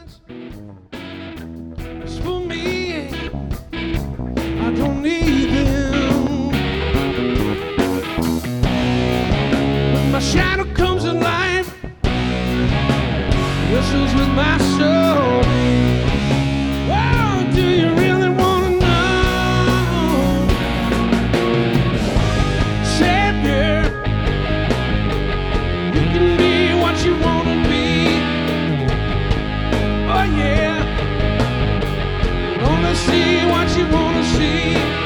ones. As for me, I don't need them. When my shadow comes alive, wrestles with my soul. Oh, do you really want to know? Savior, you can be what you want to be. Oh yeah, only see what you want to see.